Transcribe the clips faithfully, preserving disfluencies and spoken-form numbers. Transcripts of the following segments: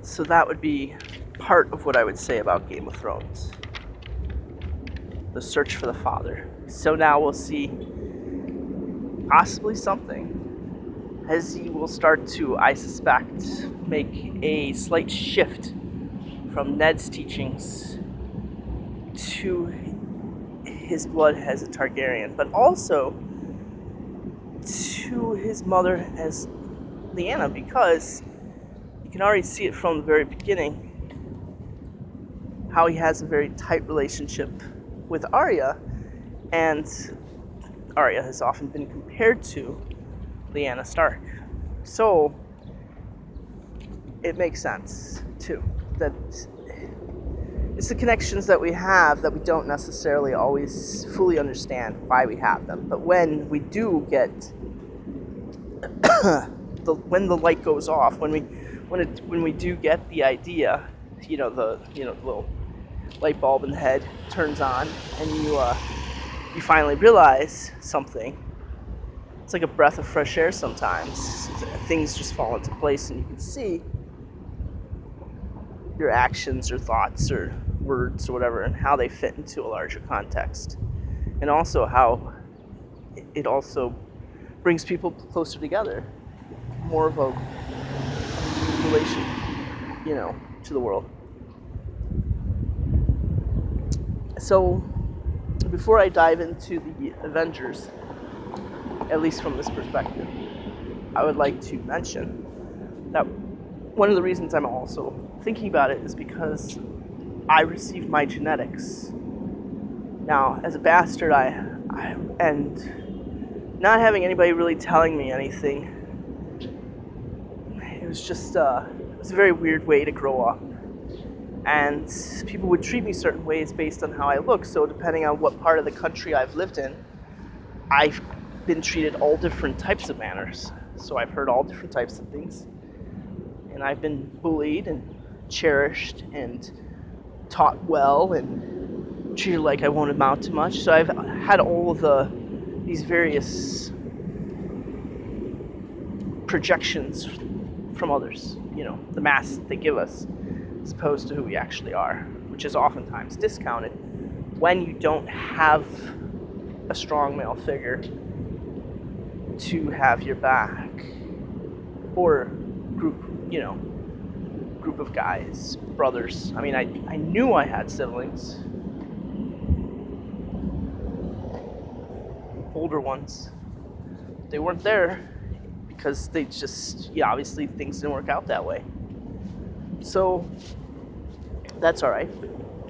So that would be part of what I would say about Game of Thrones. The search for the father. So now we'll see possibly something as he will start to, I suspect, make a slight shift from Ned's teachings to his blood as a Targaryen, but also to his mother as Lyanna, because you can already see it from the very beginning how he has a very tight relationship with Arya, and Arya has often been compared to Lyanna Stark. So it makes sense too that it's the connections that we have that we don't necessarily always fully understand why we have them. But when we do get the when the light goes off, when we when it when we do get the idea, you know, the you know the little light bulb in the head turns on, and you uh, you finally realize something. It's like a breath of fresh air sometimes. Things just fall into place, and you can see your actions or thoughts or words or whatever and how they fit into a larger context. And also how it also brings people closer together. More of a relation, you know, to the world. So, before I dive into the Avengers, at least from this perspective, I would like to mention that one of the reasons I'm also thinking about it is because I received my genetics. Now, as a bastard, I, I and not having anybody really telling me anything, it was just uh, it was a very weird way to grow up. And people would treat me certain ways based on how I look. So depending on what part of the country I've lived in, I've been treated all different types of manners. So I've heard all different types of things. And I've been bullied and cherished and taught well and treated like I won't amount to much. So I've had all of the these various projections from others, you know, the masks that they give us, as opposed to who we actually are, which is oftentimes discounted when you don't have a strong male figure to have your back, or group, you know, group of guys, brothers. I mean, I, I knew I had siblings, older ones. They weren't there because they just, yeah, obviously things didn't work out that way. So that's all right.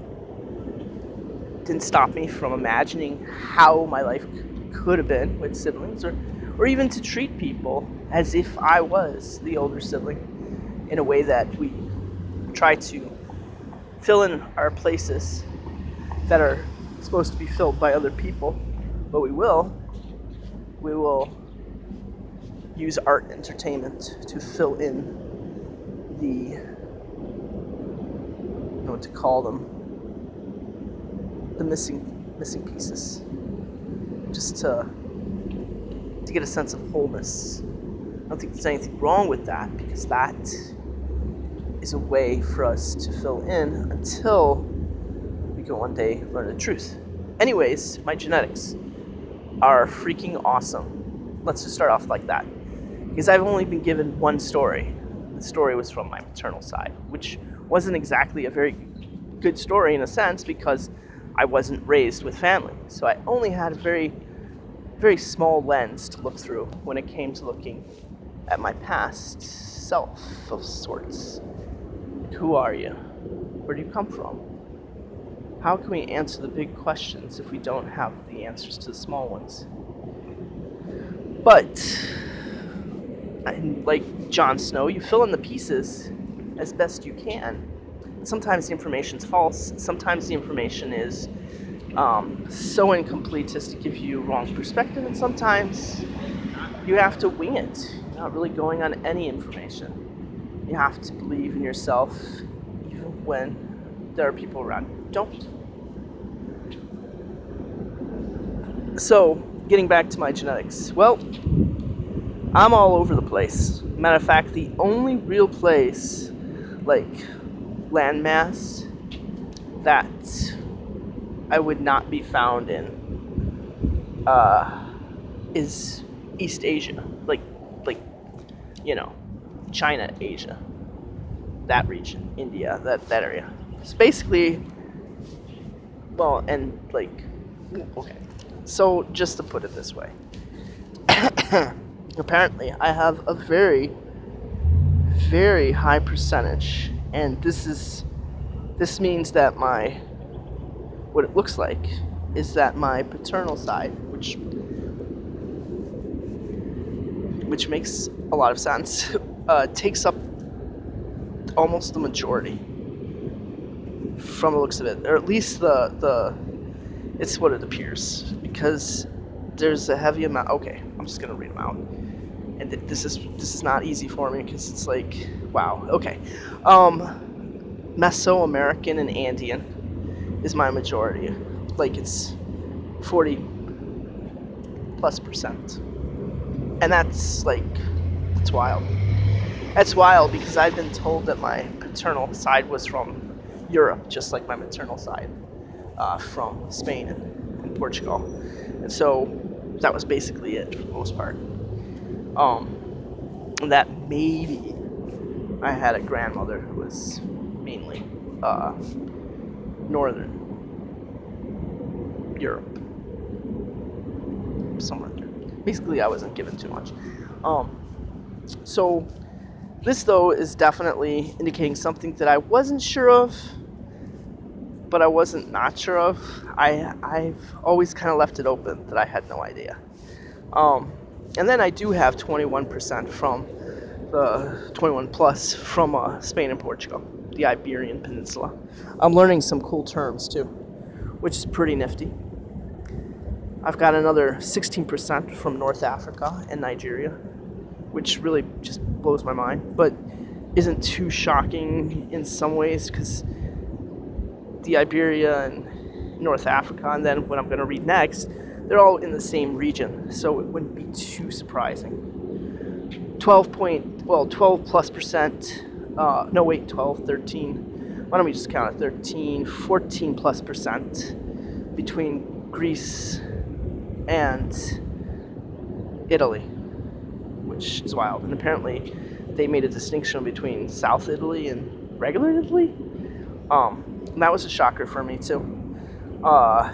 Didn't stop me from imagining how my life could have been with siblings, or, or even to treat people as if I was the older sibling in a way that we try to fill in our places that are supposed to be filled by other people. But we will, we will use art and entertainment to fill in the, I don't know what to call them, the missing missing pieces, just to to get a sense of wholeness. I don't think there's anything wrong with that, because that is a way for us to fill in until we can one day learn the truth. Anyways, my genetics are freaking awesome. Let's just start off like that, because I've only been given one story. The story was from my maternal side, which wasn't exactly a very good story in a sense, because I wasn't raised with family. So I only had a very, very small lens to look through when it came to looking at my past self of sorts. Who are you? Where do you come from? How can we answer the big questions if we don't have the answers to the small ones? But, like Jon Snow, you fill in the pieces as best you can. Sometimes the information's false. Sometimes the information is um, so incomplete as to give you wrong perspective, and sometimes you have to wing it. You're not really going on any information. You have to believe in yourself even when there are people around you who don't. So, getting back to my genetics. Well, I'm all over the place. Matter of fact, the only real place like landmass that I would not be found in uh, is East Asia, like like you know, China, Asia, that region, India, that that area. It's basically, well, and like, okay. So just to put it this way, apparently I have a very very high percentage, and this is this means that my what it looks like is that my paternal side, which which makes a lot of sense, uh, takes up almost the majority from the looks of it, or at least the the it's what it appears, because there's a heavy amount. Okay, I'm just gonna read them out, and th- this is this is not easy for me because it's like, wow. Okay, um, Mesoamerican and Andean is my majority, like it's forty plus percent, and that's like it's wild. That's wild because I've been told that my paternal side was from Europe, just like my maternal side uh, from Spain and, and Portugal. And so that was basically it for the most part. Um, and that maybe I had a grandmother who was mainly uh, Northern Europe, somewhere there. Basically, I wasn't given too much. Um, so this, though, is definitely indicating something that I wasn't sure of, but I wasn't not sure of. I I've always kind of left it open that I had no idea. Um, and then I do have twenty-one percent from the twenty-one plus from uh, Spain and Portugal, the Iberian Peninsula. I'm learning some cool terms too, which is pretty nifty. I've got another sixteen percent from North Africa and Nigeria, which really just blows my mind, but isn't too shocking in some ways because the Iberia and North Africa, and then what I'm going to read next, they're all in the same region, so it wouldn't be too surprising. twelve point, well, twelve plus percent, uh, no wait, twelve, thirteen, why don't we just count it, thirteen, fourteen plus percent between Greece and Italy, which is wild. And apparently they made a distinction between South Italy and regular Italy. Um, and that was a shocker for me too. Uh,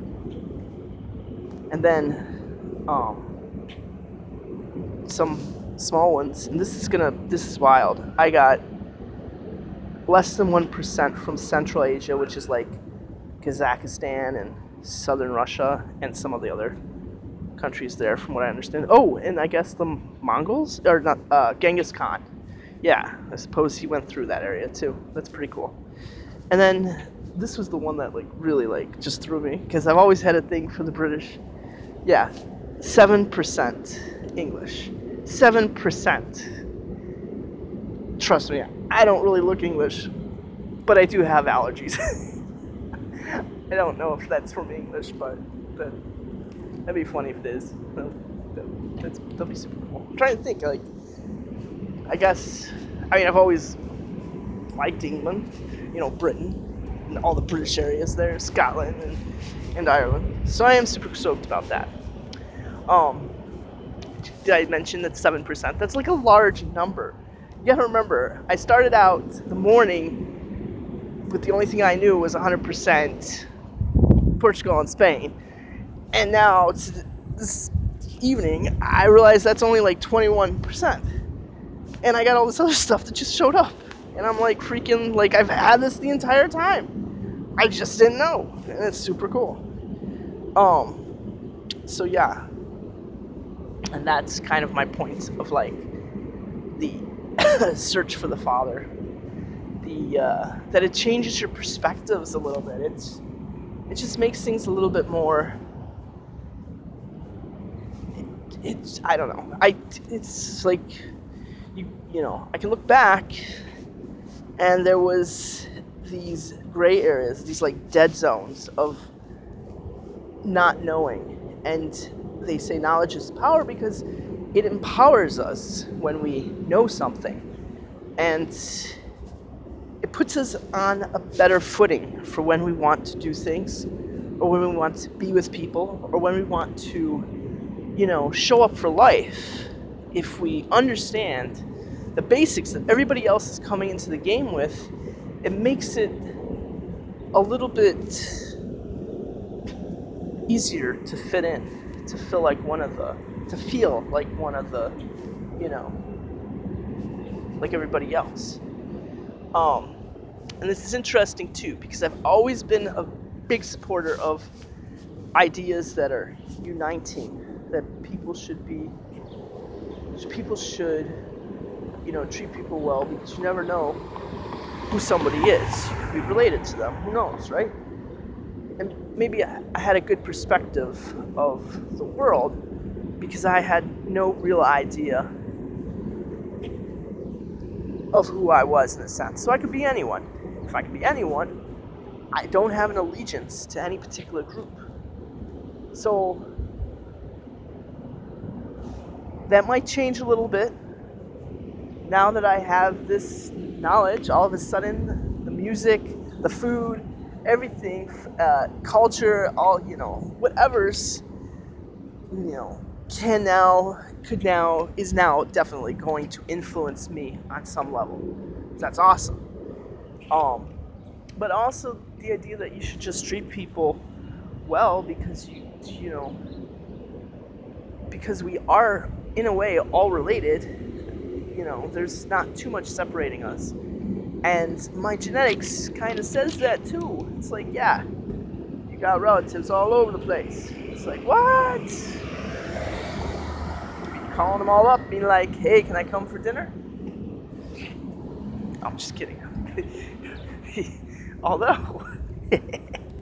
and then um, some small ones. And this is gonna, this is wild. I got less than one percent from Central Asia, which is like Kazakhstan and southern Russia and some of the other countries there, from what I understand. Oh, and I guess the Mongols, or not, uh, Genghis Khan. Yeah, I suppose he went through that area too. That's pretty cool. And then this was the one that like really like just threw me because I've always had a thing for the British. Yeah, seven percent English, seven percent. Trust me, I don't really look English, but I do have allergies. I don't know if that's from English, but that, that'd be funny if it is. That, that, that's, that'd be super cool. I'm trying to think, like, I guess, I mean, I've always liked England, you know, Britain, and all the British areas there, Scotland and, and Ireland. So I am super stoked about that. Um, did I mention that seven percent? That's like a large number. You gotta remember, I started out the morning with the only thing I knew was one hundred percent Portugal and Spain. And now, it's this evening, I realized that's only like twenty-one percent. And I got all this other stuff that just showed up. And I'm like freaking, like, I've had this the entire time. I just didn't know. And it's super cool. Um, so yeah. And that's kind of my point of like the search for the Father. The, uh, that it changes your perspectives a little bit. It's, it just makes things a little bit more, it's, I don't know. I, it's like, you, you know, I can look back and there was these gray areas, these like dead zones of not knowing. And they say knowledge is power because it empowers us when we know something. And puts us on a better footing for when we want to do things, or when we want to be with people, or when we want to, you know, show up for life. If we understand the basics that everybody else is coming into the game with, it makes it a little bit easier to fit in, to feel like one of the, to feel like one of the, you know, like everybody else. Um, and this is interesting too, because I've always been a big supporter of ideas that are uniting, that people should be, people should, you know, treat people well, because you never know who somebody is. You could be related to them. Who knows, right? And maybe I had a good perspective of the world because I had no real idea of who I was in a sense. So I could be anyone. If I could be anyone, I don't have an allegiance to any particular group. So that might change a little bit now that I have this knowledge. All of a sudden, the music, the food, everything, uh, culture, all, you know, whatever's, you know, can now, could now, is now definitely going to influence me on some level. That's awesome. Um, but also the idea that you should just treat people well because you, you know, because we are in a way all related. You know, there's not too much separating us. And my genetics kind of says that too. It's like, yeah, you got relatives all over the place. It's like, what? Calling them all up, being like, hey, can I come for dinner? I'm just kidding. Although,